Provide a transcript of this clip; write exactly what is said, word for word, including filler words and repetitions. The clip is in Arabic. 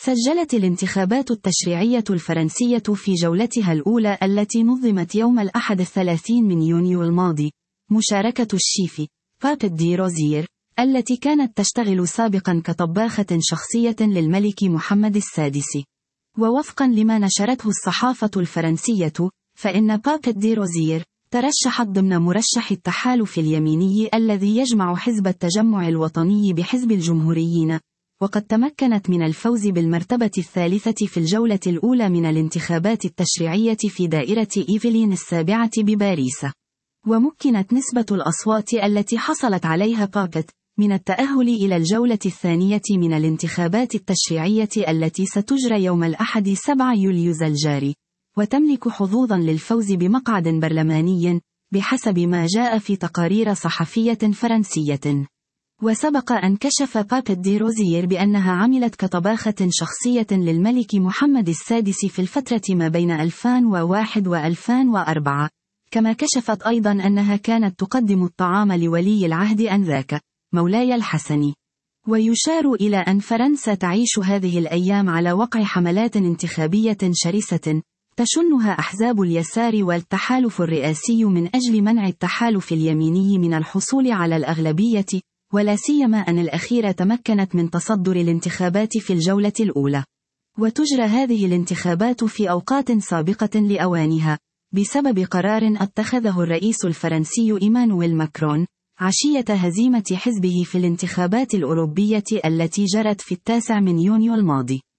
سجلت الانتخابات التشريعية الفرنسية في جولتها الأولى التي نظمت يوم الأحد الثلاثين من يونيو الماضي مشاركة الشيف بابيت دي روزير، التي كانت تشتغل سابقا كطباخة شخصية للملك محمد السادس. ووفقا لما نشرته الصحافة الفرنسية، فإن بابيت دي روزير ترشحت ضمن مرشح التحالف اليميني الذي يجمع حزب التجمع الوطني بحزب الجمهوريين، وقد تمكنت من الفوز بالمرتبة الثالثة في الجولة الأولى من الانتخابات التشريعية في دائرة إيفلين السابعة بباريس. ومكنت نسبة الأصوات التي حصلت عليها بابيت من التأهل إلى الجولة الثانية من الانتخابات التشريعية التي ستجرى يوم الأحد سبعة يوليو الجاري، وتملك حظوظا للفوز بمقعد برلماني بحسب ما جاء في تقارير صحفية فرنسية. وسبق أن كشف بابيت دي روزير بأنها عملت كطباخة شخصية للملك محمد السادس في الفترة ما بين ألفين وواحد وألفين وأربعة، كما كشفت أيضا أنها كانت تقدم الطعام لولي العهد آنذاك مولاي الحسن. ويشار إلى أن فرنسا تعيش هذه الأيام على وقع حملات انتخابية شرسة تشنها أحزاب اليسار والتحالف الرئاسي من أجل منع التحالف اليميني من الحصول على الأغلبية، ولا سيما أن الأخيرة تمكنت من تصدر الانتخابات في الجولة الأولى. وتجرى هذه الانتخابات في أوقات سابقة لأوانها بسبب قرار اتخذه الرئيس الفرنسي إيمانويل ماكرون عشية هزيمة حزبه في الانتخابات الأوروبية التي جرت في التاسع من يونيو الماضي.